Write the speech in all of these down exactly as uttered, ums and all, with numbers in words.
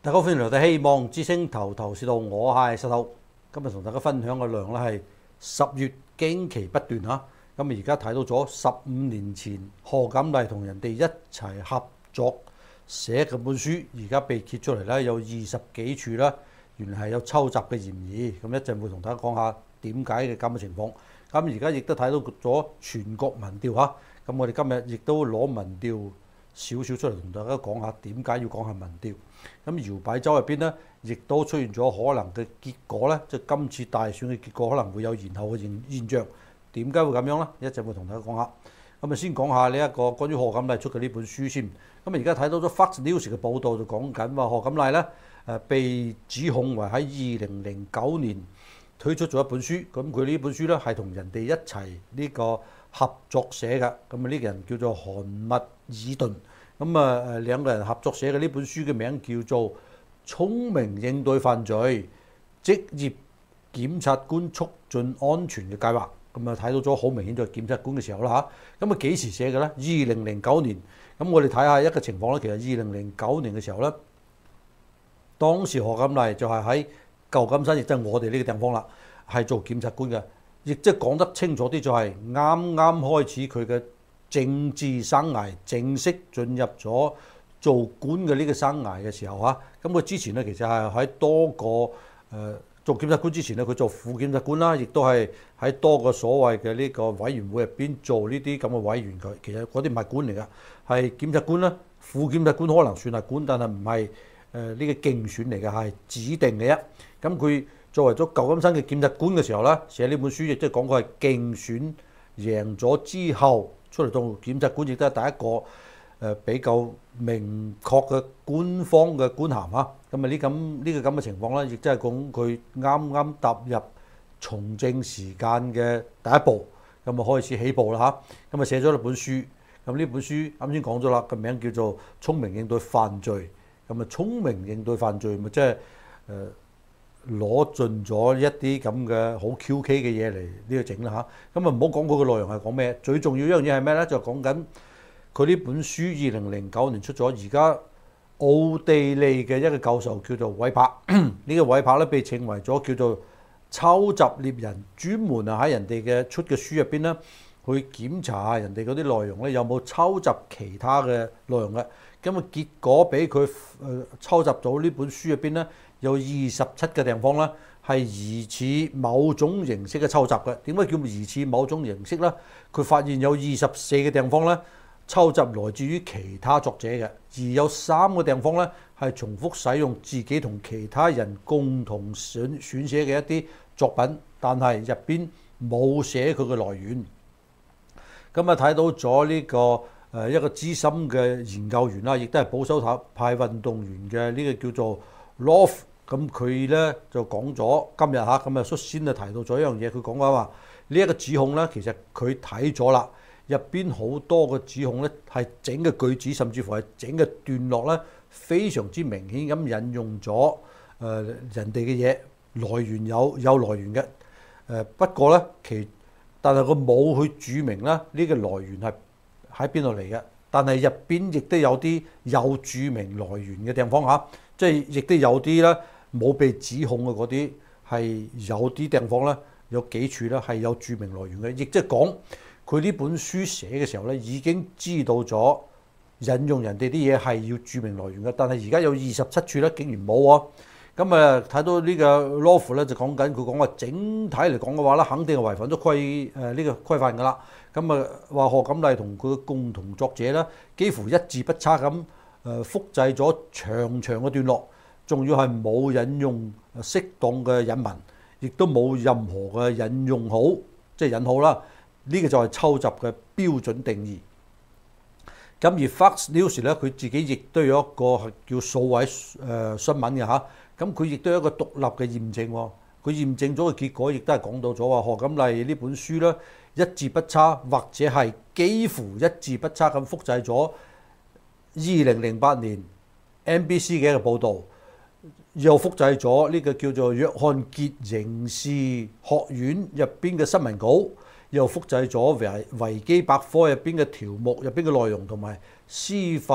大家好，歡迎嚟到希望之星頭頭是道，我係石頭。今日同大家分享嘅內容咧係十月驚奇不斷嚇。咁而家睇到咗十五年前賀錦麗同人哋一齊合作寫嘅本書，而家被揭出嚟咧有二十幾處啦，原來係有抄襲嘅嫌疑。咁一陣會同大家講下點解嘅咁嘅情況。咁而家亦都睇到咗全國民調嚇。咁我哋今日亦都攞民調少少出嚟同大家講下點解要講下民調。咁搖擺州入邊咧，亦都出現咗可能嘅結果咧，即係今次大選嘅結果可能會有延後嘅現現象。點解會咁樣咧？一陣會同大家講下。咁啊，先講下呢一個關於賀錦麗出嘅呢本書先。咁啊，而家睇到咗 Fox News 嘅報導就講緊話賀錦麗咧誒被指控為喺二零零九年推出咗一本書。咁佢呢本書咧係同人哋一齊呢個合作寫嘅。咁啊，呢個人叫做韓密爾頓。咁啊誒兩個人合作寫嘅呢本書嘅名叫做《聰明應對犯罪：職業檢察官促進安全嘅計劃》。咁啊睇到咗好明顯就係檢察官嘅時候啦嚇。咁啊幾時寫嘅咧？二零零九年。咁我哋睇下一個情況咧。其實二零零九年嘅時候咧，當時賀錦麗就係喺舊金山，亦即係我哋呢個地方啦，係做檢察官嘅。亦即係講得清楚啲，就係啱啱開始佢嘅政治生涯正式進入咗做官嘅呢個生涯嘅時候嚇。咁佢之前咧其實係喺多個誒、呃、做檢察官之前咧，佢做副檢察官啦，亦都係喺多個所謂嘅呢個委員會入邊做呢啲咁嘅委員。佢其實嗰啲唔係官嚟㗎，係檢察官啦。副檢察官可能算係官，但係唔係誒呢個競選嚟嘅，係指定嘅啫。咁佢作為咗舊金山嘅檢察官嘅時候咧，寫呢本書亦即係講佢係競選贏咗之後出嚟做檢察官，亦都係第一個誒比較明確嘅官方嘅官銜啊。咁啊呢咁呢個咁嘅情況咧，亦即係講佢啱啱踏入從政時間嘅第一步，咁啊開始起步啦嚇。咁啊寫咗一本書，咁呢本書啱先講咗啦，個名叫做《聰明應對犯罪》。咁啊聰明應對犯罪咪即係誒攞盡咗一啲咁嘅好 Q K 嘅嘢嚟呢個整啦嚇。咁啊唔好講佢嘅內容係講咩，最重要一樣嘢係咩咧？就講緊佢呢本書二零零九年出咗，而家奧地利嘅一個教授叫做韋柏，呢個韋柏咧被稱為咗叫做抄襲獵人，專門啊喺人哋嘅出嘅書入邊咧去檢查下人哋嗰啲內容咧有冇抄襲其他嘅內容嘅。咁啊結果俾佢誒抄襲到呢本書入邊咧有二十七個地方咧係疑似某種形式嘅抄襲嘅。點解叫疑似某種形式咧？佢發現有二十四個地方咧抄襲來自於其他作者嘅，而有三個地方咧係重複使用自己同其他人共同選選寫嘅一啲作品，但係入邊冇寫佢嘅來源。咁啊睇到咗呢個誒一個資深嘅研究員啦，亦都係保守派運動員嘅呢個叫做 Rolf。咁佢咧就講咗今日嚇，咁啊率先就提到咗一樣嘢，佢講話話呢一個指控咧，其實佢睇咗啦。入邊好多個指控咧，係整個句子，甚至乎係整個段落咧，非常之明顯咁引用咗誒、呃、人哋嘅嘢，來源有有來源嘅。誒、呃、不過咧，其但係佢冇去註明啦，呢個來源係喺邊度嚟嘅。但係入邊亦都有啲有註明來源嘅地方嚇，即係亦都有啲咧冇被指控嘅嗰啲係有啲地方咧，有幾處咧係有註明來源嘅，亦即係講。佢呢本書寫嘅時候咧，已經知道咗引用人哋啲嘢係要註明來源嘅，但係而家有二十七處咧，竟然冇喎。咁啊睇到呢個 Rolf 咧就講緊，佢講話整體嚟講嘅話咧，肯定係違反咗規誒呢個規範㗎啦。咁啊話賀錦麗同佢嘅共同作者咧，幾乎一字不差咁誒複製咗長長嘅段落，仲要係冇引用適當嘅引文，亦都冇任何嘅引用號，即係引號啦。呢個就係抄襲嘅標準定義。咁而 Fox News 咧，佢自己亦都有一個係叫數位誒、呃、新聞嘅嚇。咁佢亦都有一個獨立嘅驗證喎。佢驗證咗嘅結果，亦都係講到咗話賀錦麗呢本書咧一字不差，或者係幾乎一字不差咁複製咗二零零八年 N B C 嘅一個報導，又複製咗呢個叫做約翰傑刑事學院入邊嘅新聞稿。又複製咗維維基百科入邊嘅條目入邊嘅內容，同埋司法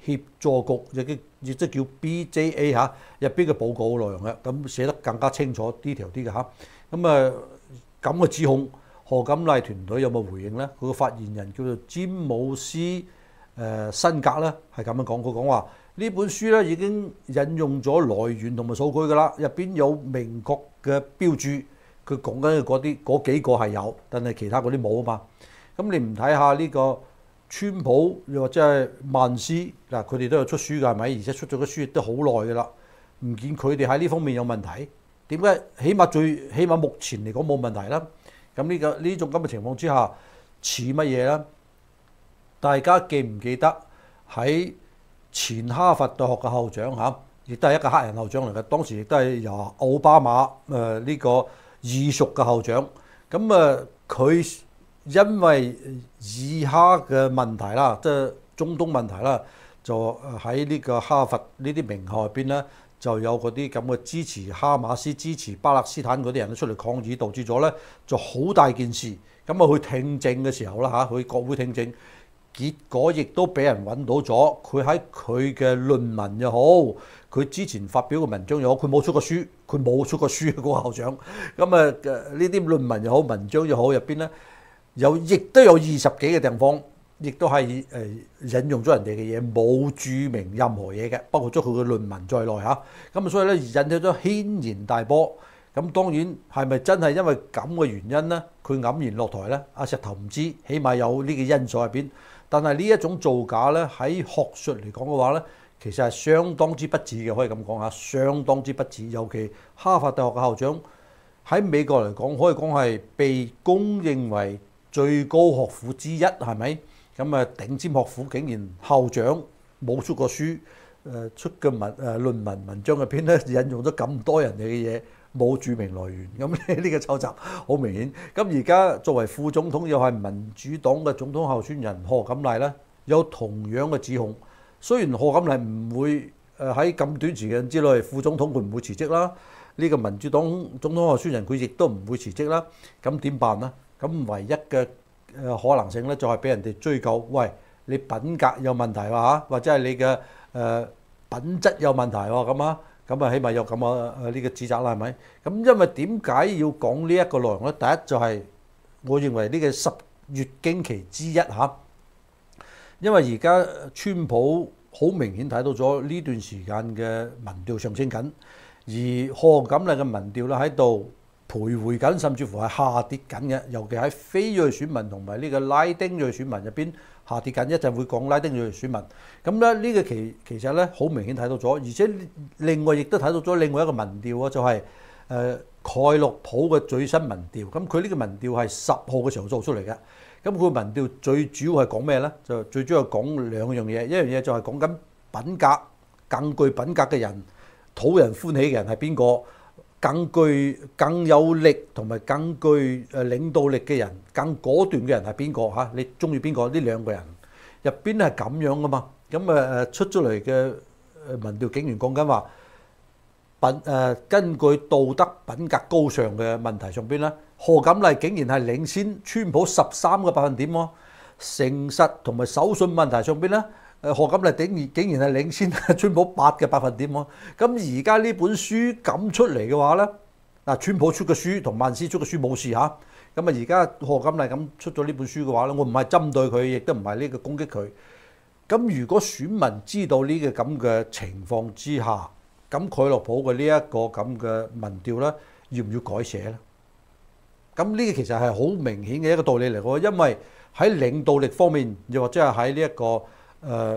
協助局，亦亦即叫 B J A 嚇入邊嘅報告內容嘅，咁寫得更加清楚 detail 啲嘅嚇。咁啊咁嘅指控，賀錦麗團隊有冇回應咧？佢個發言人叫做詹姆斯誒、呃、辛格咧，係咁樣講，佢講話呢本書咧已經引用咗來源同埋數據㗎啦，入邊有明確嘅標註。佢講緊嘅嗰啲嗰幾個係有，但係其他嗰啲冇啊嘛。咁你唔睇下呢個川普又或者係曼斯嗱，佢哋都有出書㗎係咪？而且出咗個書亦都好耐㗎啦，唔見佢哋喺呢方面有問題。點解？起碼最起碼目前嚟講冇問題啦。咁呢個呢種咁嘅情況之下，似乜嘢咧？大家記唔記得喺前哈佛大學嘅校長嚇，亦都係一個黑人校長嚟嘅，當時亦都係由奧巴馬誒呢、呃這個異屬嘅校長，咁啊佢因為以哈嘅問題啦，即係中東問題啦，就喺呢個哈佛呢啲名校入邊咧，就有嗰啲咁嘅支持哈馬斯、支持巴勒斯坦嗰啲人都出嚟抗議，導致咗咧就好大件事。咁啊去聽證嘅時候啦嚇，去國會聽證，結果亦都俾人揾到咗，佢喺佢嘅論文又好。佢之前發表嘅文章又好，佢冇出過書，佢冇出過書嘅嗰個校長。咁啊，呢啲論文又好，文章又好，入邊咧有亦都有二十幾個地方，亦都係誒引用咗人哋嘅嘢，冇註明任何嘢嘅，包括咗佢嘅論文在內嚇。咁啊，所以咧引起咗軒然大波。咁當然係咪真係因為咁嘅原因咧，佢黯然落台咧？阿石頭唔知，起碼有呢個因素入邊。但係呢一種造假咧，喺學術嚟講嘅話咧，其實係相當之不智嘅，可以咁講下，相當之不智。尤其哈佛大學嘅校長喺美國嚟講，可以講係被公認為最高學府之一，係咪？咁啊，頂尖學府竟然校長冇出過書，誒出嘅文誒論文文章入邊咧引用咗咁多人哋嘅嘢，冇註明來源。咁呢個抄襲好明顯。咁而家作為副總統又係民主黨嘅總統候選人賀錦麗咧，有同樣嘅指控。雖然賀錦麗唔會誒喺咁短時間之內副總統佢唔會辭職啦，呢個民主黨總統候選人佢亦都唔會辭職啦。咁點辦呢？咁唯一嘅誒可能性咧就係俾人哋追究，喂，你品格有問題喎嚇，或者係你嘅誒品質有問題喎咁啊，咁啊起碼有咁啊誒呢個指責啦係咪？咁因為點解要講呢一個內容咧？第一就係我認為呢個十月驚奇之一嚇。因為而家川普好明顯睇到咗呢段時間嘅民調上升緊，而賀錦麗嘅民調咧喺度徘徊緊，甚至乎係下跌緊嘅。尤其喺非裔選民同埋呢個拉丁裔選民入邊下跌緊。一陣會講拉丁裔選民。咁咧呢個其其實咧好明顯睇到咗，而且另外亦都睇到咗另外一個民調啊，就係誒蓋洛普嘅最新民調。咁佢呢個民調係十號嘅時候做出嚟嘅。咁佢民調最主要係講咩咧？就最主要係講兩樣嘢，一樣嘢就係講緊品格，更具品格嘅人，討人歡喜嘅人係邊個？更具更有力同埋更具誒領導力嘅人，更果斷嘅人係邊個嚇？你中意邊個？呢兩個人入邊係咁樣噶嘛？咁誒誒出咗嚟嘅民調竟然講緊話品誒根據道德品格高尚嘅問題上邊咧。賀錦麗竟然係領先川普十三個百分點喎，誠實同埋守信問題上邊咧，誒賀錦麗竟然竟然係領先川普八嘅百分點喎。咁而家呢本書咁出嚟嘅話咧，嗱川普出嘅書同曼斯出嘅書冇事嚇，咁啊而家賀錦麗咁出咗呢本書嘅話咧，我唔係針對佢，亦都唔係呢個攻擊佢。咁如果選民知道呢個咁嘅情況之下，咁蓋洛普嘅呢一個咁嘅民調咧，要唔要改寫咧？咁呢個其實係好明顯嘅一個道理嚟嘅，因為喺領導力方面，又或者係喺呢一個誒、呃、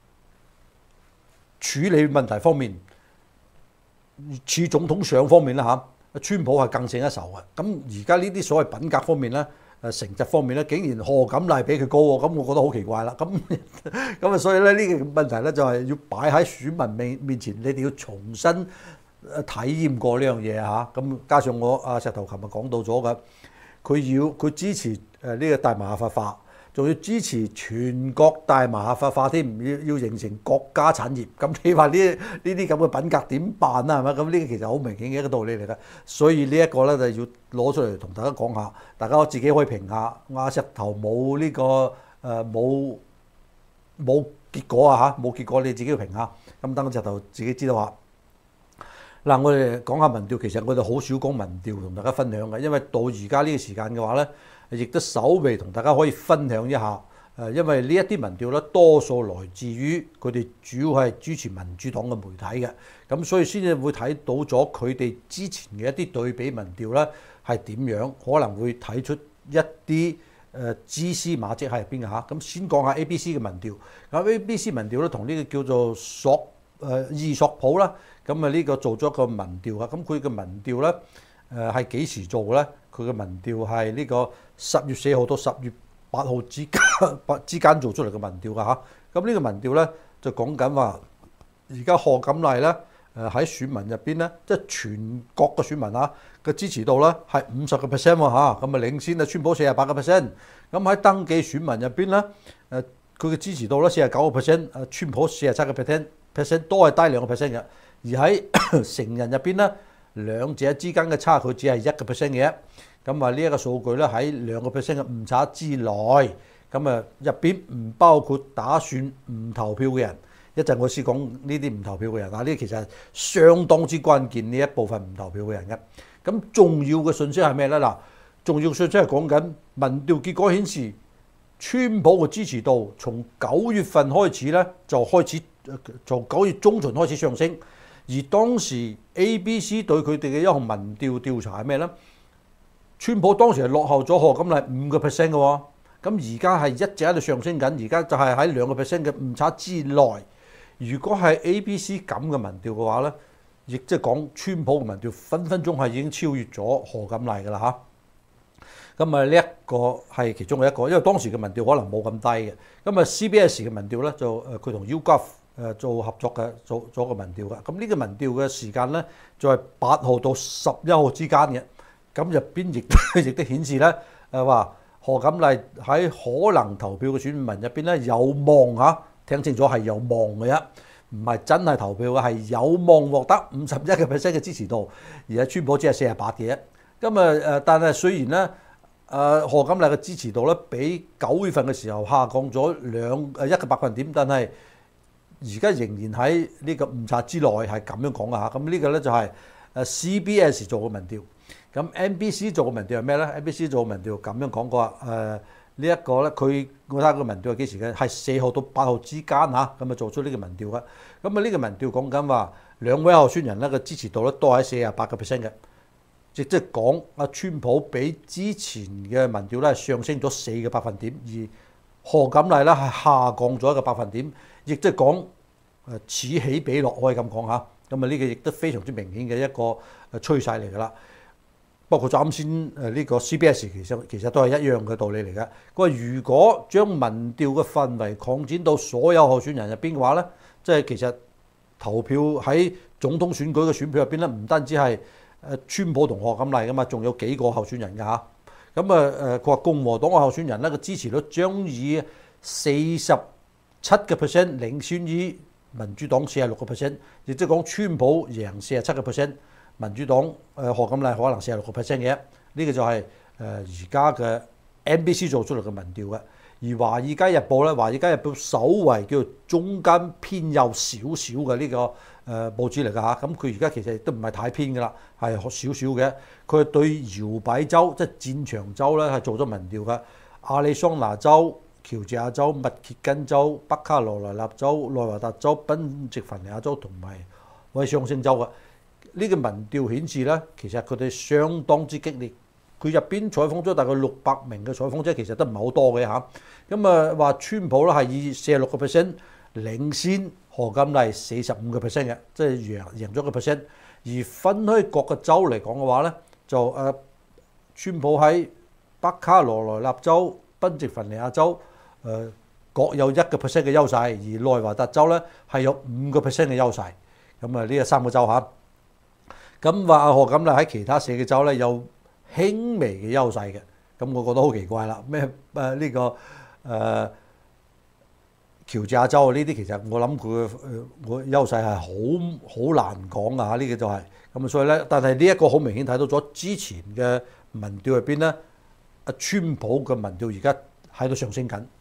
處理問題方面，似總統相方面啦嚇，川普係更勝一籌嘅。咁而家呢啲所謂品格方面咧，誒成績方面咧，竟然賀錦麗比佢高喎，咁我覺得好奇怪啦。咁咁啊，所以咧呢個問題咧就係要擺喺選民面面前，你哋要重新體驗過呢樣嘢嚇，咁加上我阿石頭琴日講到咗嘅，佢要佢支持誒呢個大麻合法化，仲要支持全國大麻合法化添，要要形成國家產業。咁你話呢呢啲咁嘅品格點辦啊？係咪？咁呢個其實好明顯嘅一個道理嚟嘅，所以呢一個咧就要攞出嚟同大家講下，大家自己可以評下。阿石頭冇呢個誒冇冇結果啊嚇，冇結果你自己要評下。咁等我直頭自己知道下。嗱，我哋講下民調，其實我哋好少講民調同大家分享嘅，因為到而家呢個時間嘅話咧，亦都稍微同大家可以分享一下。誒，因為呢一啲民調咧，多數來自於佢哋主要係支持民主黨嘅媒體嘅，咁所以先至會睇到咗佢哋之前嘅一啲對比民調咧係點樣，可能會睇出一啲誒蛛絲馬跡喺入邊嘅嚇。咁先講下 A B C 嘅民調，咁 A B C 民調咧同呢個叫做索誒易索普啦，咁啊呢個做咗個民調啊，咁佢嘅民調咧誒係幾時做嘅咧？佢嘅民調係呢個十月四號到十月八號之間之間做出嚟嘅民調㗎嚇，咁呢個民調咧就講緊話，而家賀錦麗咧誒喺選民入邊咧，即係全國嘅選民啊嘅支持度咧係五十個 percent 喎嚇，咁啊領先啊川普四十八個 percent，咁喺登記選民入邊咧誒佢嘅支持度咧四十九個 percent，誒川普四十七個 percent percent 都係低兩個 percent 嘅，而喺成人入邊咧兩者之間嘅差距只係一個 percent 嘅。咁啊，呢一個數據咧喺兩個 percent 嘅誤差之內，咁啊入邊唔包括打算唔投票嘅人。一陣我先講呢啲唔投票嘅人啊，呢啲其實係相當之關鍵呢一部分唔投票嘅人嘅。咁重要嘅信息係咩咧？嗱，重要信息係講緊民調結果顯示，川普嘅支持度從九月份開始咧就開始，從九月中旬開始上升。而當時 A B C 對佢哋嘅一項民調調查係咩咧？川普當時係落後咗賀錦麗五個 percent 嘅喎，咁而家係一直喺度上升緊，而家就係喺兩個 percent 嘅誤差之內。如果係 A B C 咁嘅民調嘅話咧，亦即係講川普嘅民調分分鐘係已經超越咗賀錦麗㗎啦嚇。咁啊呢一個係其中嘅一個，因為當時嘅民調可能冇咁低嘅。咁啊 C B S 嘅民調咧就誒佢同 YouGov 誒做合作嘅，做咗個民調嘅。咁呢個民調嘅時間咧就係八號到十一號之間嘅。咁入邊亦亦都顯示咧，誒話賀錦麗喺可能投票嘅選民入邊咧有望嚇，聽清楚係有望嘅啫，唔係真係投票嘅，係有望獲得五十一個 percent 嘅支持度，而係川普只係四十八嘅。咁啊誒，但係雖然咧，誒賀錦麗嘅支持度咧比九月份嘅時候下降咗兩誒一個百分點，但係而家仍然喺呢個誤差之內，係咁樣講啊嚇。咁呢個咧就係誒 C B S 做嘅民調。咁 N B C 做嘅民調係咩咧 ？N B C 做嘅民調咁樣講過啊，誒、呃這個、呢一個咧，佢我睇下個民調係幾時嘅？係四號到八號之間嚇，咁啊做出呢個民調嘅。咁啊呢個民調講緊話兩位候選人咧嘅支持度咧都喺四十八個 percent 嘅，亦即係講阿川普比之前嘅民調咧上升咗四個百分點，而賀錦麗咧係下降咗一個百分點，亦即係講誒此起彼落可以咁講嚇。咁啊呢個亦都非常之明顯嘅一個誒趨勢嚟㗎啦。包括咗啱先誒呢個 C B S 其實其實都係一樣嘅道理嚟嘅。佢話如果將民調嘅範圍擴展到所有候選人入邊嘅話咧，即係其實投票喺總統選舉嘅選票入邊咧，唔單止係誒川普同賀錦麗噶嘛，仲有幾個候選人㗎嚇。咁啊誒，佢話共和黨嘅候選人咧個支持率將以四十七個 percent 領先於民主黨四十六個 percent， 亦即係講川普贏四十七個 percent。民主黨誒賀錦麗可能四十六個 percent 嘅，呢、這個就係誒而家嘅 N B C 做出嚟嘅民調嘅。而華爾街日報咧，華爾街日報稍為叫做中間偏右少少嘅呢個誒報紙嚟㗎嚇。咁佢而家其實亦都唔係太偏㗎啦，係少少嘅。佢對搖擺州即係戰場州咧係做咗民調嘅。亞利桑那州、喬治亞州、密歇根州、北卡羅來納州、內華達州、賓夕凡尼亞州同埋威斯康星州嘅。呢個民調顯示咧，其實佢哋相當之激烈。佢入邊採訪咗大概六百名嘅採訪者，其實都唔係好多嘅嚇。咁啊話川普咧係以四十六個 percent 領先賀錦麗四十五個 percent 嘅，即係贏贏咗個 percent。而分開各個州嚟講嘅話咧，就誒川普喺北卡羅來納州、賓夕凡尼亞州誒各有一個 percent 嘅優勢，而內華達州咧係有五個 percent 嘅優勢。咁啊呢個三個州嚇。咁話阿賀錦麗喺其他四個州咧有輕微嘅優勢嘅，咁我覺得好奇怪啦。咩誒呢個誒、呃、喬治亞州呢啲其實我諗佢嘅誒我優勢係好好難講啊！呢、這個就係、是、咁所以咧，但係呢一個好明顯睇到咗之前嘅民調入邊咧，阿川普嘅民調而家喺度上升緊，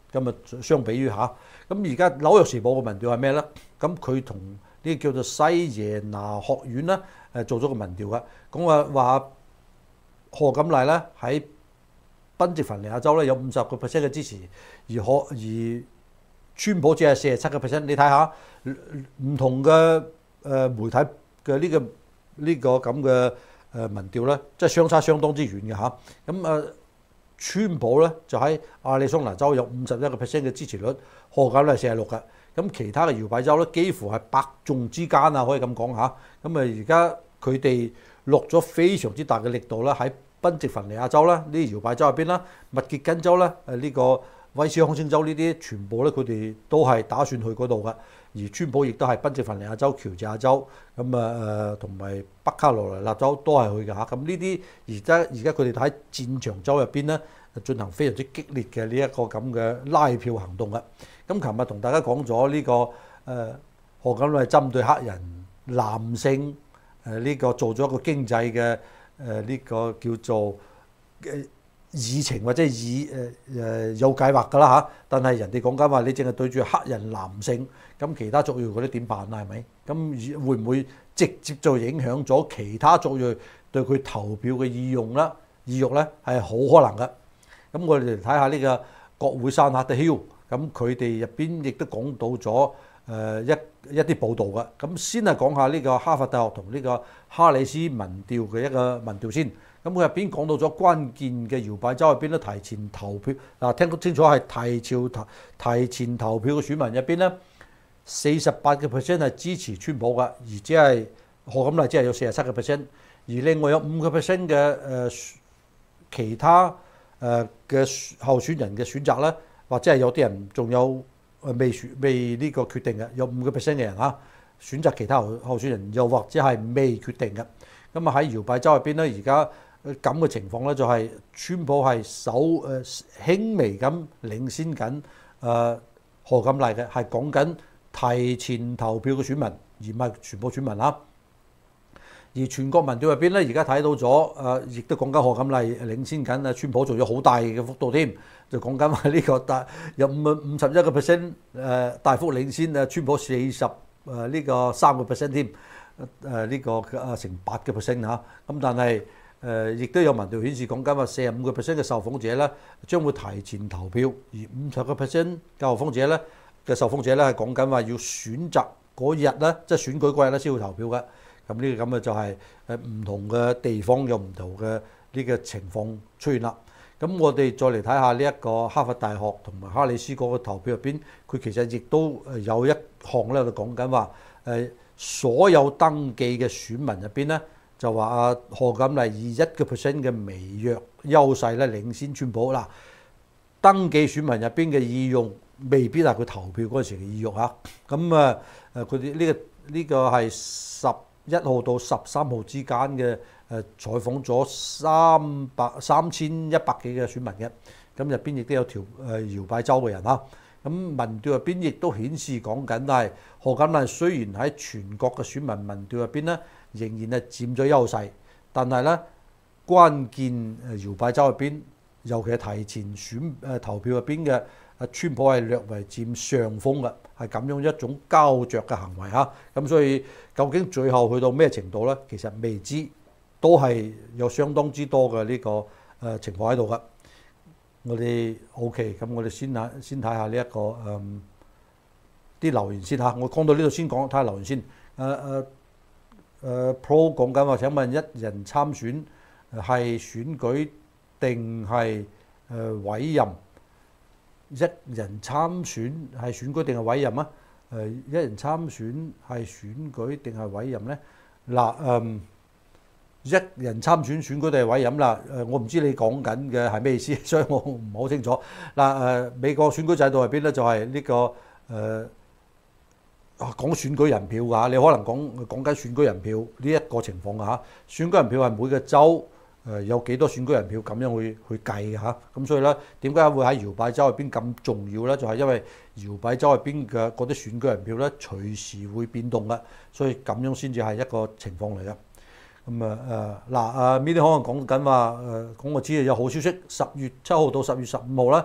咁啊相比於下，咁而家紐約時報嘅民調係咩咧？咁佢同呢個叫做西耶拿學院咧誒做咗個民調嘅，咁啊話賀錦麗咧喺賓夕凡尼亞州咧有五十個 percent 嘅支持，而可而川普只係四十七個 percent。你睇下唔同嘅誒媒體嘅呢個呢個咁嘅誒民調咧，即係相差相當之遠嘅嚇。咁誒川普咧就喺亞利桑那州有五十一個 percent 嘅支持率，賀錦麗四十六嘅。咁其他嘅搖擺州咧幾乎係百眾之間啊，可以咁講嚇。咁啊而家佢哋落咗非常之大嘅力度啦，喺賓夕凡尼亞州啦，呢啲搖擺州入邊啦，密歇根州啦，誒呢個威斯康星州呢啲，全部咧佢哋都係打算去嗰度嘅。而川普亦都係賓夕凡尼亞州、喬治亞州，咁啊誒同埋北卡羅來納州都係去嘅嚇。咁呢啲而家而家佢哋喺戰場州入邊咧進行非常之激烈嘅呢一個咁嘅拉票行動嘅。咁琴日同大家講咗呢個誒賀錦麗針對黑人男性誒呢個做咗一個經濟嘅誒呢個叫做誒議程或者議誒誒有計劃㗎啦嚇。但係人哋講緊話你淨係對住黑人男性，咁其他族裔嗰啲點辦啊？係咪？咁會唔會直接就影響咗其他族裔對佢投票嘅意用啦？意欲咧係好可能嘅。咁我哋嚟睇下呢個國會山下 The Hill。咁佢哋入邊亦都講到咗誒一一啲報導嘅，咁先係講下呢個哈佛大學同呢個哈里斯民調嘅一個民調先。咁佢入邊講到咗關鍵嘅搖擺州入邊咧提前投票，嗱聽得清楚係提前投提前投票嘅選民入邊咧，四十八個 percent 係支持川普嘅，而只係賀錦麗只係有四十七個 percent，而另外有五個 percent 嘅誒其他誒嘅候選人嘅選擇咧。或者係有啲人仲有誒未選未呢個決定嘅，有五個 percent 嘅人嚇選擇其他候候選人，又或者係未決定嘅。咁啊喺搖擺州入邊咧，而家咁嘅情況咧就係川普係手誒輕微咁領先緊誒賀錦麗嘅，係講緊提前投票嘅選民，而唔係全部選民啦。而全國民調入邊咧，而家睇到咗誒，亦都講緊賀錦麗領先緊啊，川普做咗好大嘅幅度添，就講緊話呢個大有五五十一個 percent 誒大幅領先啊，川普四十誒呢個三個 percent 添，誒呢個啊成八個 percent 嚇。咁但係誒亦都有民調顯示講緊話四十五個 percent 嘅受訪者咧將會提前投票，而五十個 percent 嘅受訪者咧嘅受訪者咧係講緊話要選擇嗰日咧，即係選舉嗰日咧先會投票嘅。咁呢個咁嘅就係誒唔同嘅地方有唔同嘅呢個情況出現啦。咁我哋再嚟睇下呢一個哈佛大學同埋哈里斯嗰個投票入邊，佢其實亦都誒有一項咧，就講緊話誒所有登記嘅選民入邊咧，就話啊賀錦麗以一個 percent 嘅微弱優勢咧領先川普嗱。登記選民入邊嘅意用未必係佢投票嗰陣時嘅意欲嚇。咁啊誒佢哋呢個呢個係十一號到十三號之間嘅誒採訪咗三百三千一百幾嘅選民嘅，咁入邊亦都有條誒搖擺州嘅人啦。咁民調入邊亦都顯示講緊係賀錦麗雖然喺全國嘅選民民調入邊咧，仍然係佔咗優勢，但係咧關鍵誒搖擺州入邊，尤其係提前選誒投票入邊嘅啊川普係略為佔上風嘅。係咁樣一種膠着嘅行為嚇，咁所以究竟最後去到咩程度咧？其實未知，都係有相當之多嘅呢個誒情況喺度嘅。我哋 OK，咁我哋先睇先睇下呢一個誒啲留言先嚇。我講到呢度先講，睇下留言先。誒誒誒 Pro 講緊話，請問一人參選係選舉定係誒委任？一人參選係選舉定係委任啊？誒，一人參選係選舉定係委任咧？嗱，誒，一人參選選舉定係委任啦？誒，我唔知你講緊嘅係咩意思，所以我唔係好清楚。嗱，誒，美國選舉制度入邊咧就係呢個誒講選舉人票㗎，你可能講講緊選舉人票呢一個情況㗎嚇。選舉人票係每個州誒有幾多選舉人票咁樣去去計嘅嚇，咁所以咧點解會喺搖擺州入邊咁重要咧？就係因為搖擺州入邊嘅嗰啲選舉人票咧隨時會變動嘅，所以咁樣先至係一個情況嚟嘅。咁啊誒嗱啊，呢啲可能講緊話誒，講我知有好消息，十月七號到十月十五號咧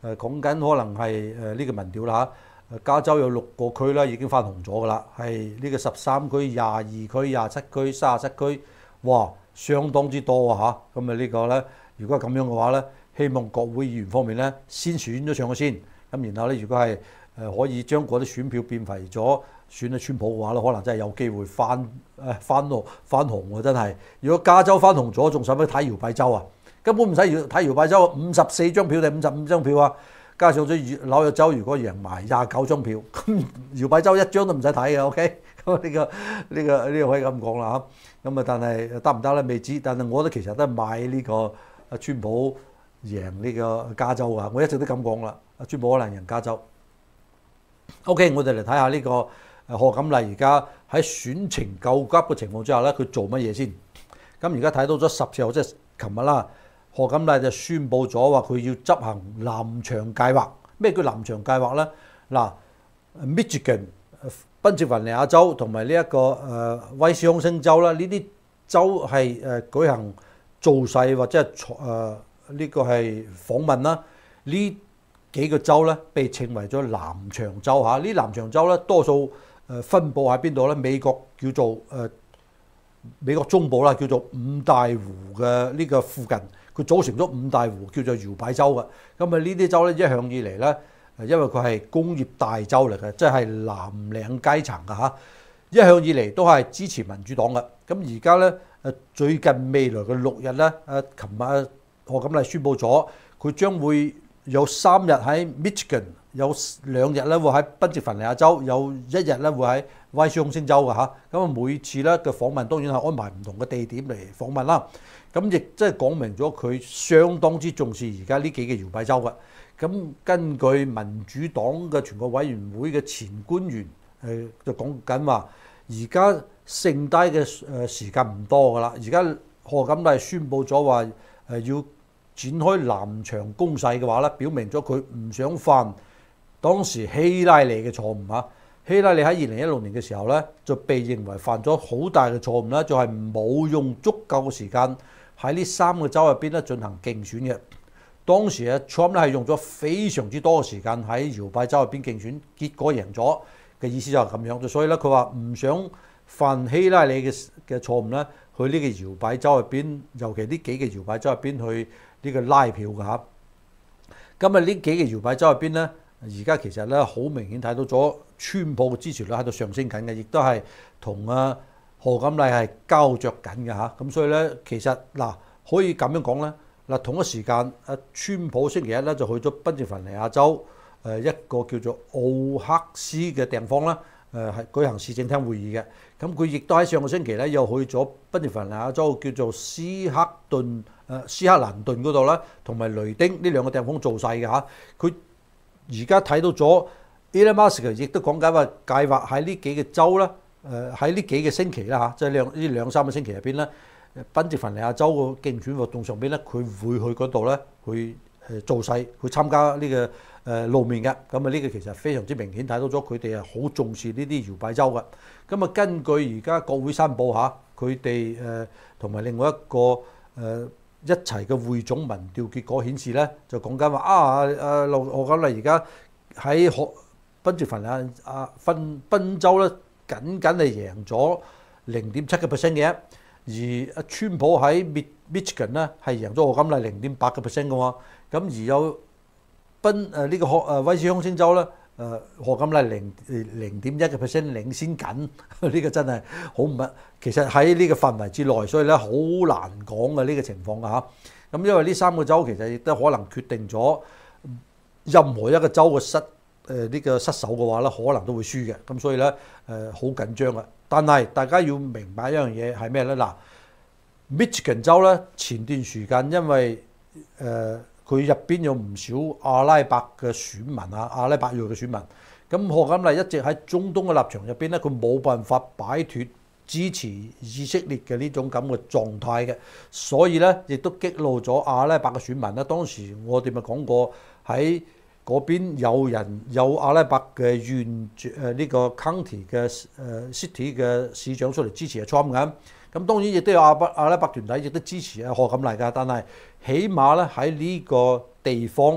誒講緊可能係誒呢個民調啦嚇，加州有六個區啦已經翻紅咗㗎啦，係呢個十三區、廿二區、廿七區、三十七區，哇，相當之多啊嚇！咁啊呢個咧，如果係咁樣嘅話咧，希望國會議員方面咧先選咗上去先，咁然後咧如果係誒可以將嗰啲選票變為咗選咗川普嘅話咧，可能真係有機會翻誒翻落翻紅喎，真係！如果加州翻紅咗，仲使乜睇搖擺州啊？根本唔使睇搖擺州，五十四張票定五十五張票啊！加上咗紐約州，如果贏埋廿九張票，咁搖擺州一張都唔使睇嘅 ，OK？咁呢個呢個呢個可以咁講啦嚇。咁啊，但係得唔得咧？未知。但係我覺得其實都係買呢個阿川普贏呢個加州啊！我一直都咁講啦，阿川普可能贏加州。OK， 我哋嚟睇下呢個賀錦麗而家喺選情救急嘅情況之下咧，佢做乜嘢先？咁而家睇到咗十四號，即係琴日啦。賀錦麗就宣布咗話佢要執行南牆計劃。咩叫南牆計劃咧？嗱 ，Michigan、賓夕凡尼亞州同埋呢一個誒威斯康星州啦，呢啲州係誒舉行造勢或者係誒呢個係訪問啦。呢幾個州咧被稱為咗南牆州嚇。呢南牆州咧多數誒分佈喺邊度咧？美國叫做誒、呃、美國中部啦，叫做五大湖嘅呢個附近。佢組成咗五大湖，叫做搖擺州嘅。咁啊，呢啲州咧一向以嚟咧，因為佢係工業大州嚟嘅，即係藍領階層嘅嚇。一向以嚟都係支持民主黨嘅。咁而家咧誒，最近未來嘅六日咧，誒，琴日賀錦麗宣布咗，佢將會有三日喺 Michigan， 有兩日咧會喺賓夕凡尼亞州，有一日咧會喺威斯康星州嘅嚇。咁啊，每次咧嘅訪問當然係安排唔同嘅地點嚟訪問啦。咁亦即係講明咗佢相當之重視而家呢幾個搖擺州嘅。咁根據民主黨嘅全國委員會嘅前官員誒就講緊話，而家剩低嘅誒時間唔多㗎啦。而家賀錦麗宣布咗話誒要展開南牆攻勢嘅話咧，表明咗佢唔想犯當時希拉里嘅錯誤啊。希拉里喺二零一六年嘅時候咧就被認為犯咗好大嘅錯誤啦，就係冇用足夠嘅時間喺呢三個州入邊咧進行競選嘅。當時啊 Trump 咧係用咗非常之多嘅時間喺搖擺州入邊競選，結果贏咗嘅意思就係咁樣。所以咧佢話唔想犯希拉里嘅嘅錯誤咧，去呢個搖擺州入邊，尤其呢幾個搖擺州入邊去呢個拉票㗎嚇。咁啊呢幾個搖擺州入邊咧，而家其實咧好明顯睇到咗川普嘅支持率喺度上升緊嘅，亦都係同啊賀錦麗係膠着緊嘅嚇。咁所以咧其實嗱可以咁樣講咧。嗱，同一時間，阿川普星期一咧就去咗賓夕凡尼亞州誒一個叫做奧克斯嘅地方啦，誒係舉行市政廳會議嘅。咁佢亦都喺上個星期咧又去咗賓夕凡尼亞州叫做斯克頓誒斯克蘭頓嗰度啦，同埋雷丁呢兩個地方造勢嘅嚇。佢而家睇到咗 Elon Musk 亦都講緊話計劃喺呢幾個州啦，誒喺呢幾個星期啦嚇，即係兩呢兩三個星期入邊咧。賓夕凡尼亞州嘅競選活動上邊咧，佢會去嗰度咧，去誒造勢，去參加呢個誒露面嘅。咁啊，呢個其實非常之明顯睇到咗佢哋係好重視呢啲搖擺州嘅。咁啊，根據而家國會山報嚇，佢哋誒同埋另外一個誒一齊嘅匯總民調結果顯示咧，就講緊話啊誒，我講啦，而家喺賓夕凡尼亞啊賓賓州咧，僅僅係贏咗零點七個 percent 嘅。而阿川普喺 Michigan 咧係贏咗賀錦麗零點八個 percent 嘅喎，咁而有賓誒呢個賀誒威斯康星州咧誒賀錦麗零零點一個 percent 領先緊，呢個真係好唔密。其實喺呢個範圍之內，所以咧好難講嘅呢個情況嘅嚇。咁因為呢三個州其實亦都可能決定咗任何一個州嘅失誒呢個失守嘅話咧，可能都會輸嘅。咁所以咧誒好緊張嘅。但係大家要明白一樣嘢係咩咧？嗱 ，Michigan 州咧前段時間因為誒佢入邊有唔少阿拉伯嘅選民啊，阿拉伯裔嘅選民，咁賀錦麗一直喺中東嘅立場入邊咧，佢冇辦法擺脱支持以色列嘅呢種咁嘅狀態嘅，所以咧亦都激怒咗阿拉伯嘅選民啦。當時我哋咪講過喺嗰邊有人有阿拉伯嘅縣誒呢個 county 嘅誒 city 嘅市長出嚟支持阿 Trump 嘅，咁當然亦都有阿伯阿拉伯團體亦都支持阿賀錦麗㗎，但係起碼咧喺呢個地方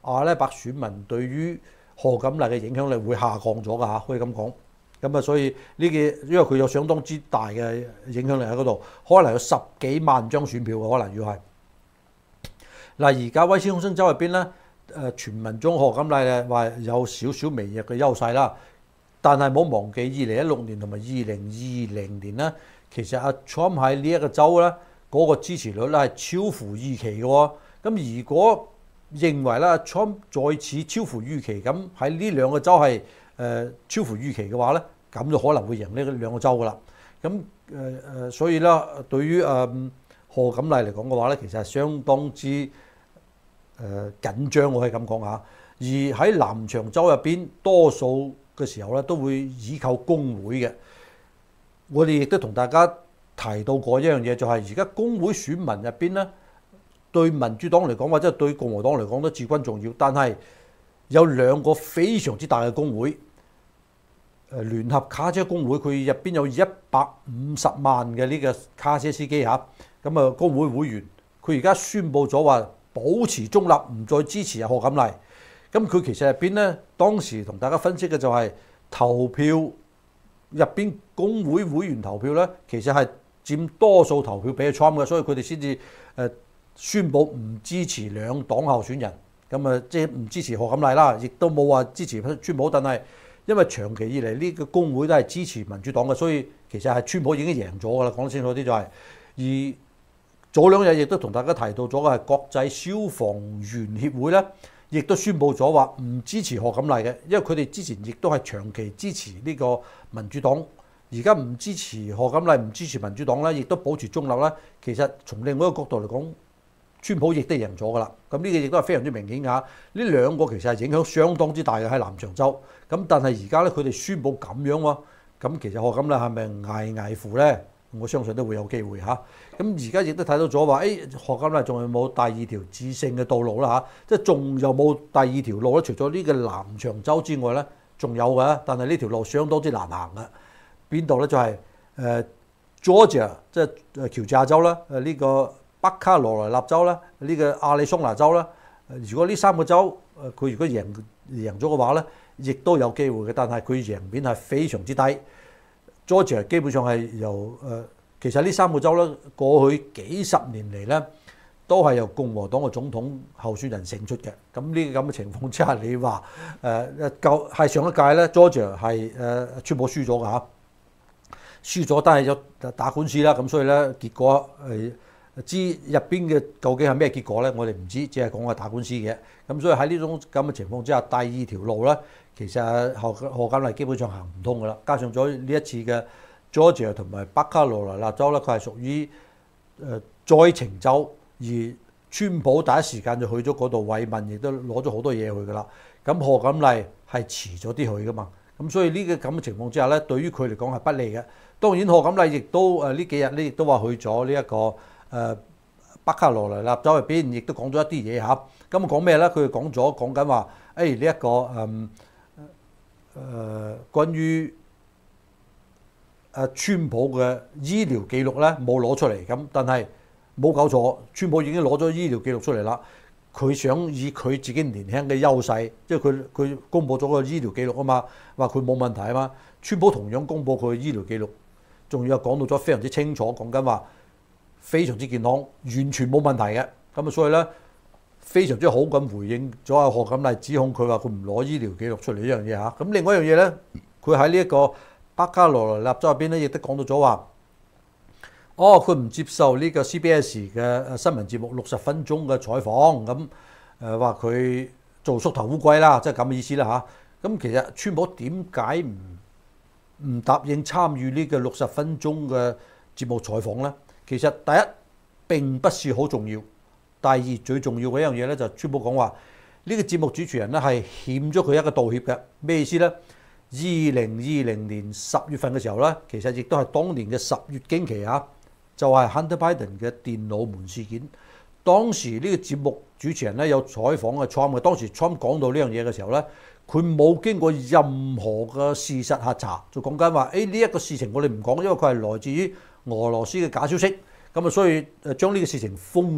阿拉伯選民對於賀錦麗嘅影響力會下降咗㗎嚇，可以咁講。咁啊，所以呢個因為佢有相當之大嘅影響力喺嗰度，可能有十幾萬張選票嘅，可能要係。嗱，而家威斯康辛州入邊咧，誒傳聞中賀錦麗咧話有少少微弱嘅優勢啦，但係冇忘記二零一六年同埋二零二零年咧，其實阿 Trump 喺呢一個州咧嗰個支持率咧係超乎預期嘅喎。咁如果認為咧 Trump 再次超乎預期咁喺呢兩個州係誒超乎預期嘅話咧，咁就可能會贏呢兩個州㗎啦。咁誒誒，所以咧對於誒賀錦麗嚟講嘅話咧，其實係相當之誒、呃、緊張，我可以咁講下。而喺南長州入邊，多數嘅時候咧都會依靠工會嘅。我哋亦都同大家提到過一樣嘢，就係而家工會選民入邊咧，對民主黨嚟講或者對共和黨嚟講都至關重要。但係有兩個非常之大嘅工會，誒聯合卡車工會，佢入邊有一百五十萬嘅呢個卡車司機嚇，咁啊工會會員，佢而家宣布咗話保持中立，唔再支持賀錦麗。咁佢其實入邊咧，當時同大家分析嘅就係投票入邊工會會員投票咧，其實係佔多數投票俾 Trump 嘅，所以佢哋先至誒宣布唔支持兩黨候選人，咁啊即係唔支持賀錦麗啦，亦都冇話支持川普，但係因為長期以嚟呢個工會都係支持民主黨嘅，所以其實係川普已經贏咗㗎啦。講得清楚啲就係、是，而早兩日亦都同大家提到咗嘅係國際消防員協會咧，亦都宣布咗話唔支持賀錦麗嘅，因為佢哋之前亦都係長期支持呢個民主黨，而家唔支持賀錦麗，唔支持民主黨咧，亦都保持中立咧。其實從另外一個角度嚟講，川普亦都贏咗㗎啦。咁呢個亦都係非常之明顯㗎。呢兩個其實係影響相當之大嘅喺南長州。咁但係而家咧，佢哋宣布咁樣喎，咁其實賀錦麗係咪捱捱乎咧？我相信都會有機會嚇。咁而家亦都睇到咗話，誒賀錦麗仲有冇第二條致勝嘅道路啦嚇？即係仲有冇第二條路咧？除咗呢個南長州之外咧，仲有嘅，但係呢條路相當之難行嘅。邊度咧？就係誒 Georgia，即係誒喬治亞州啦，誒呢個北卡羅來納州啦，呢個亞利桑那州啦。如果呢三個州誒佢如果贏贏咗嘅話咧，亦都有機會嘅，但係佢贏面係非常之低。Georgia 基本上係由誒、呃，其實呢三個州咧，過去幾十年嚟咧，都係由共和黨嘅總統候選人勝出嘅。咁呢個咁嘅情況之下，你話誒誒舊係上一屆咧 ，Georgia 係誒川普輸咗㗎嚇，輸咗，但係有打官司啦，咁所以咧結果誒、呃、知入邊嘅究竟係咩結果咧，我哋唔知，只係講係打官司嘅。咁所以喺呢種咁嘅情況之下，第二條路咧。其實賀賀錦麗基本上行唔通㗎啦，加上咗呢一次嘅 Georgia 同埋北卡羅來納州咧，佢係屬於誒災情州，而川普第一時間就去咗嗰度慰問，亦都攞咗好多嘢去㗎啦。咁賀錦麗係遲咗啲去㗎嘛，咁所以呢個咁嘅情況之下咧，對於佢嚟講係不利嘅。當然賀錦麗亦都誒呢幾日咧，亦都話去咗呢一個誒、呃、北卡羅來納州入邊，亦都講咗一啲嘢嚇。咁講咩咧？佢講咗講緊話，誒呢一個誒。嗯誒、呃，關於誒川普嘅醫療記錄咧冇攞出嚟，咁但係冇搞錯，川普已經攞咗醫療記錄出嚟啦。佢想以佢自己年輕嘅優勢，即係佢佢公佈咗個醫療記錄啊嘛，話佢冇問題啊嘛。川普同樣公佈佢嘅醫療記錄，仲要講到咗非常之清楚，講緊話非常之健康，完全冇問題嘅。咁啊，所以咧。非常之好咁回應咗阿賀錦麗指控佢話佢唔攞醫療記錄出嚟呢樣嘢嚇。咁另外一樣嘢咧，佢喺呢一個北卡羅來納州入邊咧，亦都講到咗話，哦佢唔接受呢個 C B S 嘅新聞節目六十分鐘嘅採訪，咁誒話佢做縮頭烏龜啦，即係咁嘅意思啦嚇。咁其實川普點解唔唔答應參與呢個六十分鐘嘅節目採訪咧？其實第一並不是好重要。第二最重要嘅一樣嘢咧，就係川普講話呢個節目主持人咧係欠咗佢一個道歉嘅。咩意思咧？二零二零年十月份嘅時候咧，其實亦都係當年嘅十月驚奇啊，就係 Hunter Biden 嘅電腦門事件。當時呢個節目主持人咧有採訪嘅 Trump 嘅，當時 Trump 講到呢樣嘢嘅時候咧，佢冇經過任何嘅事實核查，就講緊話誒呢一個事情我哋唔講，因為佢係來自於俄羅斯嘅假消息。咁啊，所以誒將呢個事情封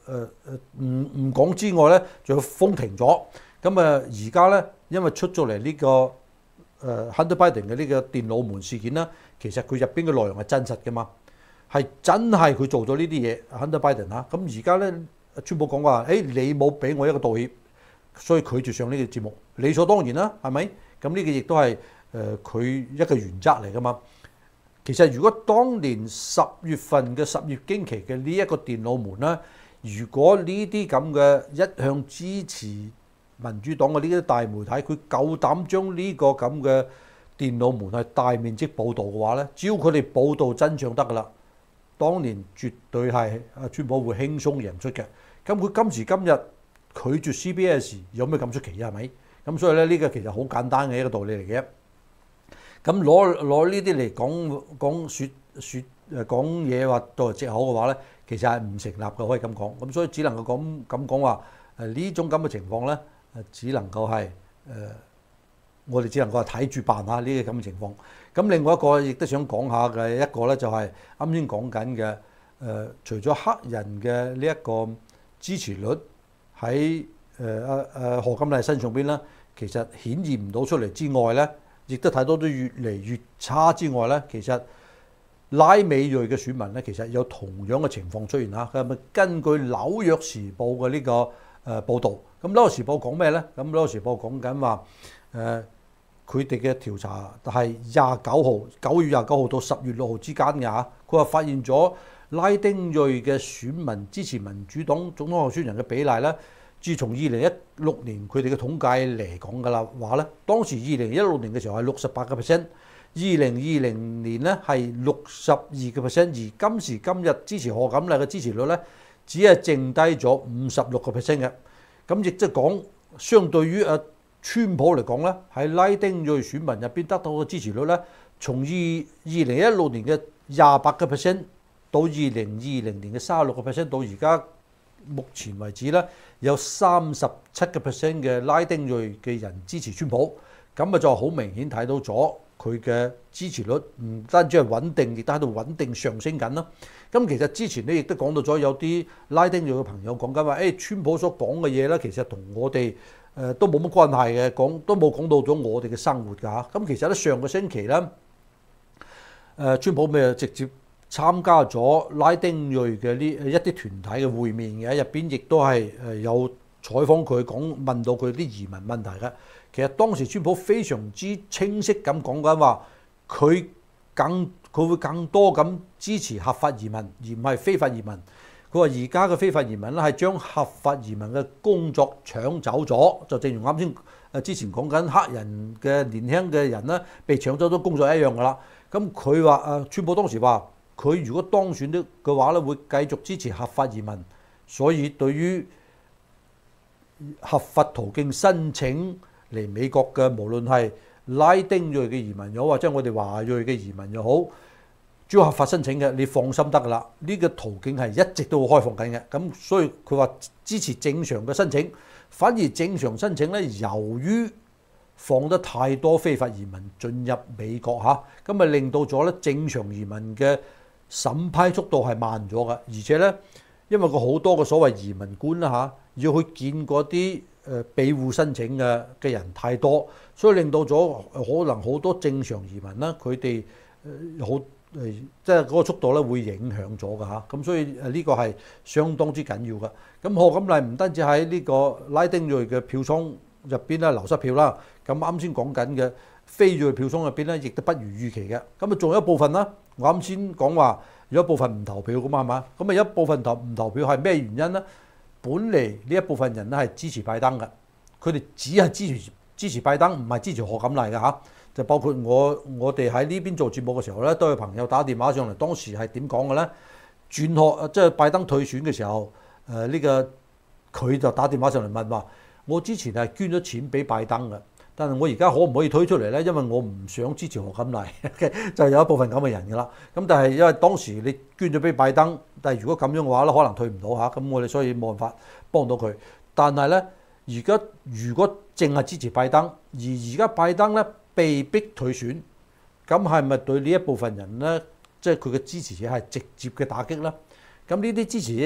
誒唔唔講之外咧，仲要封停咗。咁啊而家咧，因為出咗嚟呢個誒 Hunter Biden 嘅呢個電腦門事件啦，其實佢入邊嘅內容係真實嘅嘛，係真係佢做咗呢啲嘢 Hunter Biden 嚇。咁而家咧，川普講話，誒你冇俾我一個道歉，所以拒絕上呢個節目，理所當然啦，係咪？咁呢個亦都係誒佢一個原則嚟噶嘛。其實如果當年十月份嘅十月驚奇嘅呢一個電腦門啦，如果呢啲咁嘅一向支持民主黨嘅呢啲大媒體，佢夠膽將呢個咁嘅電腦門係大面積報導嘅話咧，只要佢哋報導真相得噶啦，當年絕對係阿川普會輕鬆贏出嘅。咁佢今時今日拒絕 C B S 有咩咁出奇啊？係咪？咁所以咧，呢個其實好簡單嘅一個道理嚟嘅。咁攞攞呢啲嚟講講説説誒講嘢話作為藉口嘅話咧，其實係唔成立嘅，可以咁講。咁所以只能夠咁咁講話誒呢種咁嘅情況咧，誒只能夠係誒我哋只能夠係睇住辦下呢啲咁嘅情況。咁另外一個亦都想講下嘅一個咧，就係啱先講緊嘅誒，除咗黑人嘅呢一個支持率喺誒阿阿賀錦麗身上邊咧，其實顯現唔到出嚟之外咧，亦都睇到都越嚟越差之外咧，其實拉美裔嘅選民咧，其實有同樣嘅情況出現嚇。佢係咪根據紐約時報嘅呢個誒報導？咁紐約時報講咩咧？咁紐約時報講緊話誒，佢哋嘅調查係廿九號九月廿九號到十月六號之間嘅嚇。佢話發現咗拉丁裔嘅選民支持民主黨總統候選人嘅比例咧，自從二零一六年佢哋嘅統計嚟講㗎啦，話咧當時二零一六年嘅時候係六十八個 percent， 二零二零年咧係六十二個 percent， 而今時今日支持賀錦麗嘅支持率咧，只係剩低咗五十六個 percent 嘅。咁亦即係講，相對於阿川普嚟講咧，喺拉丁裔選民入邊得到嘅支持率咧，從二二零一六年嘅廿八個 percent 到二零二零年嘅三十六個 percent， 到而家目前為止咧，有三十七個 percent 嘅拉丁裔嘅人支持川普，咁啊就好明顯睇到咗佢嘅支持率唔單止係穩定，亦都喺度穩定上升緊啦。咁其實之前咧亦都講到咗有啲拉丁裔嘅朋友講緊話，誒川普所講嘅嘢咧，其實同我哋誒都冇乜關係嘅，講都冇講到咗我哋嘅生活㗎嚇。咁其實咧上個星期咧，誒川普咪直接參加咗拉丁裔嘅呢一啲團體嘅會面嘅，入邊亦都係誒有採訪佢，講問到佢啲移民問題嘅。其實當時川普非常之清晰咁講緊話，佢更佢會更多咁支持合法移民，而唔係非法移民。佢話而家嘅非法移民咧係將合法移民嘅工作搶走咗，就正如啱先誒之前講緊黑人嘅年輕嘅人咧被搶走咗工作一樣㗎啦。咁佢話誒川普當時話，佢如果當選的嘅話咧，會繼續支持合法移民，所以對於合法途徑申請嚟美國嘅，無論係拉丁裔嘅移民又好，或者我哋華裔嘅移民又好，只要合法申請嘅，你放心得㗎啦。呢個途徑係一直都會開放緊嘅，咁所以佢話支持正常嘅申請，反而正常申請咧，由於放得太多非法移民進入美國嚇，咁咪令到咗咧正常移民嘅審批速度係慢咗嘅，而且咧，因為個好多個所謂移民官啦嚇，要去見嗰啲誒庇護申請嘅嘅人太多，所以令到咗可能好多正常移民啦，佢哋誒好誒，即係嗰個速度咧會影響咗㗎嚇，咁所以誒呢個係相當之緊要嘅。咁賀錦麗唔單止喺呢個拉丁裔嘅票倉入邊咧流失票啦，咁啱先講緊嘅非裔票倉入邊咧，亦都不如預期嘅。咁啊，仲有一部分啦。我啱先講話有一部分唔投票㗎嘛，係嘛？咁啊有一部分投唔投票係咩原因咧？本嚟呢一部分人咧係支持拜登嘅，佢哋只係支持支持拜登，唔係支持賀錦麗嘅嚇。就包括我我哋喺呢邊做節目嘅時候咧，都有朋友打電話上嚟，當時係點講嘅咧？轉學即係拜登退選嘅時候，誒、呃、呢、呢個佢就打電話上嚟問話，我之前係捐咗錢俾拜登嘅。但係我而家可唔可以推出嚟咧？因為我唔想支持賀錦麗，就有一部分咁嘅人㗎啦。咁但係因為當時你捐咗俾拜登，但係如果咁樣嘅話咧，可能退唔到嚇。咁我哋所以冇辦法幫到佢。但係咧，而家如果淨係支持拜登，而而家拜登咧被逼退選，咁係咪對呢一部分人咧，即係佢嘅支持者係直接嘅打擊咧？咁呢啲支持者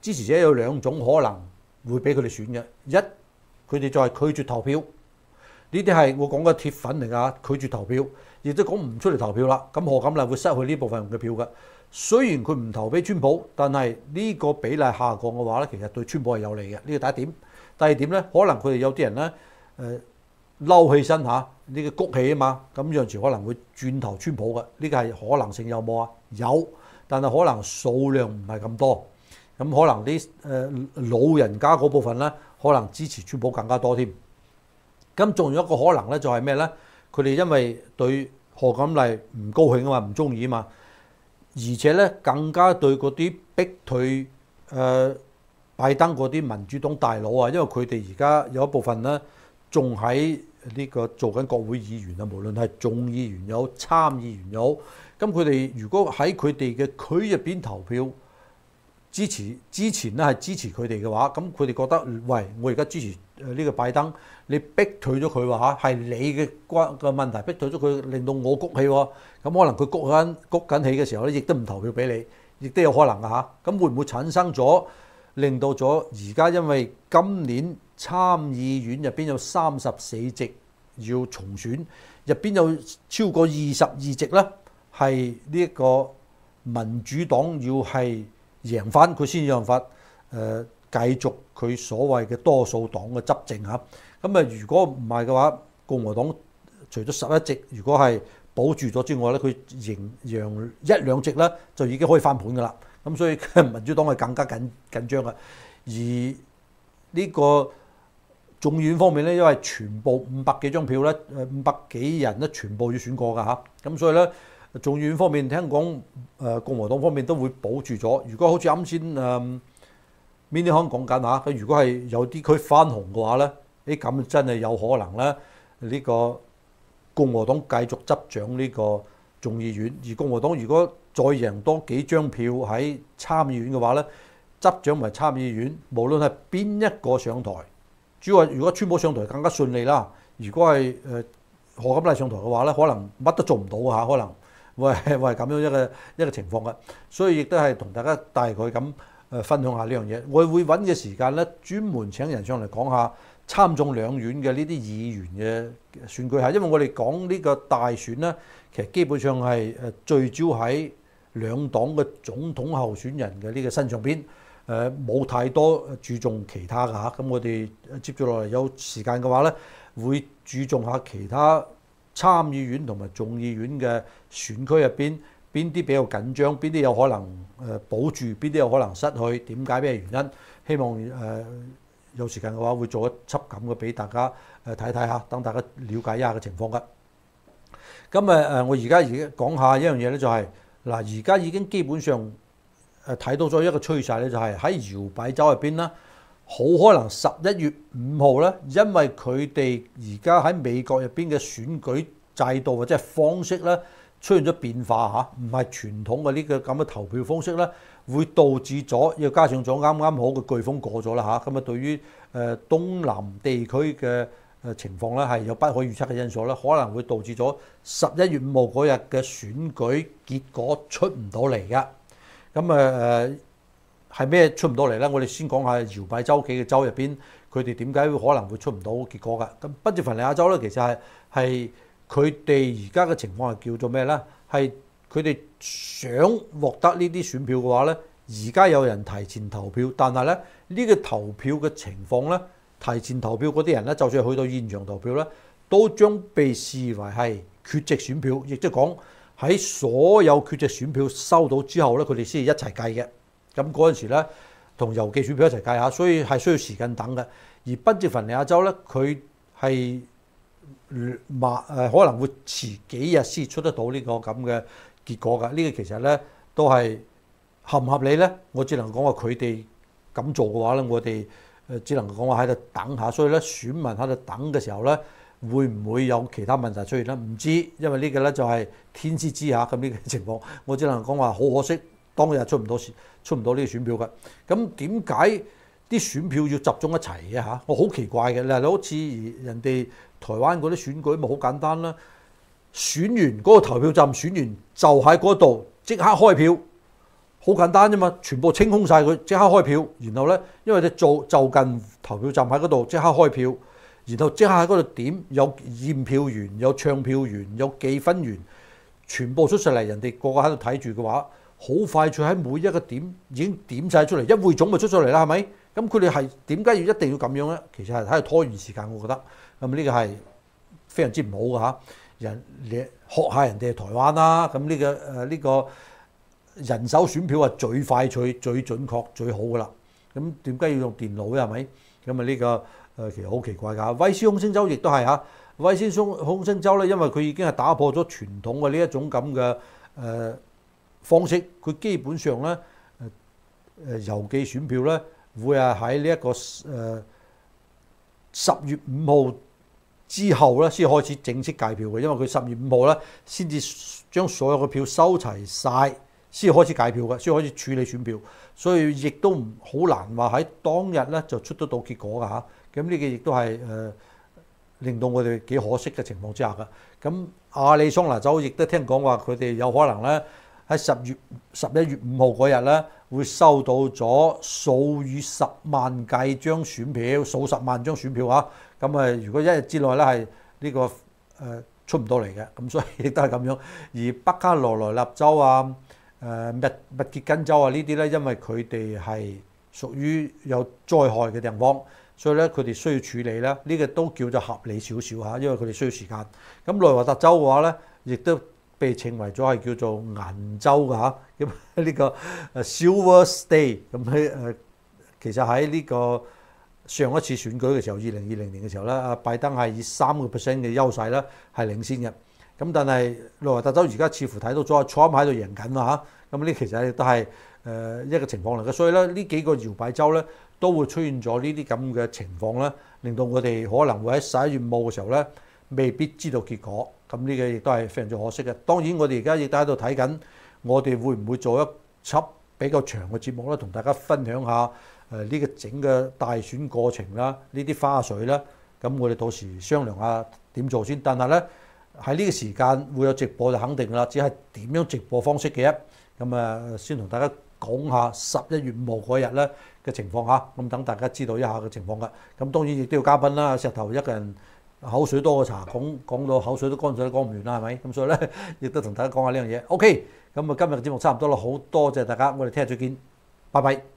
支持者有兩種可能會俾佢哋選嘅，一佢哋就係拒絕投票，呢啲係我講嘅鐵粉嚟㗎，拒絕投票，亦都講唔出嚟投票啦。咁賀錦麗會失去呢部分嘅票㗎。雖然佢唔投俾川普，但係呢個比例下降嘅話咧，其實對川普係有利嘅。呢個第一點。第二點咧，可能佢哋有啲人咧誒嬲起身嚇，呢個谷氣啊嘛，咁樣時可能會轉投川普嘅。呢個係可能性有冇啊？有，但係可能數量唔係咁多。咁可能啲誒老人家嗰部分咧，可能支持川普更加多添。咁仲有一個可能咧，就係咩咧？佢哋因為對賀錦麗唔高興啊嘛，唔中意啊嘛，而且咧更加對嗰啲逼退誒、呃、拜登嗰啲民主黨大佬啊，因為佢哋而家有一部分咧仲喺呢個做緊國會議員啊，無論係眾議員又好、參議員又好，咁佢哋如果喺佢哋嘅區入邊投票，支持之前咧係支持佢哋嘅話，咁佢哋覺得，喂，我而家支持呢個拜登，你逼退咗佢話嚇，係你嘅關嘅問題，逼退咗佢，令到我谷氣喎。咁可能佢谷緊谷緊氣嘅時候咧，亦都唔投票俾你，亦都有可能嘅嚇。咁會唔會產生咗，令到咗而家因為今年參議院入邊有三十四席要重選，入邊有超過二十二席咧，係呢一個民主黨要係贏翻佢先有辦法誒繼續佢所謂嘅多數黨嘅執政嚇。咁啊，如果唔係嘅話，共和黨除咗十一席，如果係保住咗之外咧，佢贏贏一兩席咧，就已經可以翻盤噶啦。咁所以民主黨係更加緊緊張嘅。而呢個眾議院方面咧，因為全部五百幾張票咧，誒五百幾人咧，全部要選過㗎嚇。咁所以咧，眾議院方面聽講，誒共和黨方面都會保住咗。如果好似啱先誒 Mini Han 講緊嚇，佢如果係有啲區翻紅嘅話咧，誒咁真係有可能咧，呢個共和黨繼續執掌呢個眾議院。而共和黨如果再贏多幾張票喺參議院嘅話咧，執掌埋參議院，無論係邊一個上台，主要係如果川普上台更加順利啦。如果係誒賀錦麗上台嘅話咧，可能乜都做唔到嚇，可能。會係會係咁樣一個一個情況嘅，所以亦都係同大家大概咁誒分享下呢樣嘢。我會揾嘅時間咧，專門請人上嚟講下參眾兩院嘅呢啲議員嘅選舉下，因為我哋講呢個大選咧，其實基本上係誒聚焦喺兩黨嘅總統候選人嘅呢個身上邊，誒冇太多注重其他嘅嚇。咁我哋接住落嚟有時間嘅話咧，會注重下其他參議院同埋眾議院嘅選區入邊，邊啲比較緊張，邊啲有可能誒保住，邊啲有可能失去，點解咩原因？希望誒、呃、有時間嘅話，會做一輯咁嘅俾大家誒睇睇下，等大家了解一下嘅情況嘅。咁誒誒，我而家而家講下一樣嘢咧，就係嗱，而家已經基本上誒睇到咗一個趨勢咧，就係喺搖擺州入邊啦。好可能十一月五號咧，因為佢哋而家喺美國入邊嘅選舉制度或者係方式咧出現咗變化嚇，唔係傳統嘅呢個咁嘅投票方式咧，會導致咗要加上咗啱啱好嘅颶風過咗啦嚇，咁啊對於誒東南地區嘅誒情況咧係有不可預測嘅因素咧，可能會導致咗十一月五號嗰日嘅選舉結果出唔到嚟嘅，咁啊誒。係咩出唔到嚟咧？我哋先講下搖擺州幾個州入邊，佢哋點解可能會出唔到結果㗎？咁賓夕凡尼亞州咧，其實係係佢哋而家嘅情況係叫做咩咧？係佢哋想獲得呢啲選票嘅話咧，而家有人提前投票，但係咧呢個投票嘅情況咧，提前投票嗰啲人咧，就算去到現場投票咧，都將被視為係缺席選票，亦即係講喺所有缺席選票收到之後咧，佢哋先係一齊計嘅。咁嗰陣時咧，同郵寄選票一齊計下，所以係需要時間等嘅。而賓夕凡尼亞州咧，佢係麻誒可能會遲幾日先出得到呢個咁嘅結果㗎。呢個其實咧都係合唔合理咧？我只能講話佢哋咁做嘅話咧，我哋誒只能講話喺度等下。所以咧，選民喺度等嘅時候咧，會唔會有其他問題出現咧？唔知，因為呢個咧就係天知之下咁呢個情況。我只能講話好可惜。當日出唔到出唔到呢個選票㗎，咁點解啲選票要集中一齊嘅嚇？我好奇怪嘅，你好似人哋台灣嗰啲選舉咪好簡單啦，選完嗰個投票站選完就喺嗰度即刻開票， 好簡單啫嘛，全部清空晒佢，即刻開票。然後咧，因為你做就近投票站喺嗰度，即刻開票。然後即刻喺嗰度點，有驗票員、有唱票員、有記分員，全部出晒嚟，人哋個個喺度睇住嘅話，好快脆喺每一個點已經點晒出嚟，一匯總咪出咗嚟啦，係咪？咁佢哋係點解要一定要咁樣咧？其實係喺度拖延時間，我覺得。咁呢個係非常之唔好嘅嚇。人你學下人哋台灣啦，咁呢個誒呢個人手選票係最快脆、最準確、最好噶啦。咁點解要用電腦咧？係咪？咁啊呢個誒其實好奇怪㗎。威斯康星州亦都係嚇，威斯康星州咧，因為佢已經係打破咗傳統嘅呢一種咁嘅誒方式，佢基本上咧誒誒郵寄選票咧會係喺呢一個誒十月五號之後咧先開始正式計票嘅，因為佢十月五號咧先至將所有嘅票收齊晒，先開始計票嘅，先開始處理選票，所以亦都唔好難話喺當日咧就出得到結果㗎嚇。咁呢個亦都係誒令到我哋幾可惜嘅情況之下㗎。咁亞利桑那州亦都聽講話佢哋有可能咧喺十月十一月五號嗰日咧會收到咗數以十萬計張選票，數十萬張選票啊！咁啊，如果一日之內咧係呢個誒、呃、出唔到嚟嘅，咁所以亦都係咁樣。而北卡羅來納州啊、誒密密歇根州啊呢啲咧，因為佢哋係屬於有災害嘅地方，所以咧佢哋需要處理咧，呢、這個都叫做合理少少嚇，因為佢哋需要時間。咁內華達州嘅話咧，亦都被稱為咗係叫做銀州㗎嚇。咁呢個誒 Silver State 咁喺誒，其實喺呢個上一次選舉嘅時候，二零二零年嘅時候咧，阿拜登係以三個 percent 嘅優勢咧係領先嘅。咁但係內華達州而家似乎睇到咗 Trump 喺度贏緊啦嚇。咁呢其實亦都係誒一個情況嚟嘅。所以咧呢幾個搖擺州咧都會出現咗呢啲咁嘅情況咧，令到我哋可能會喺十一月五號嘅時候咧未必知道結果。咁呢個亦都係非常之可惜嘅。當然我哋而家亦都喺度睇緊，我哋會唔會做一輯比較長嘅節目咧，同大家分享下誒呢個整個大選過程啦，呢啲花絮啦。咁我哋到時商量下點做先。但係咧喺呢個時間會有直播就肯定啦，只係點樣直播方式嘅啫。咁啊，先同大家講下十一月五號嗰日咧嘅情況嚇，咁等大家知道一下嘅情況㗎。咁當然亦都要嘉賓啦，石頭一個人口水多過茶，講講到口水都乾水都講唔完啦，係咪？咁所以咧，亦都同大家講下呢樣嘢。OK，咁啊今日嘅節目差唔多啦，好多謝大家，我哋聽日再見，拜拜。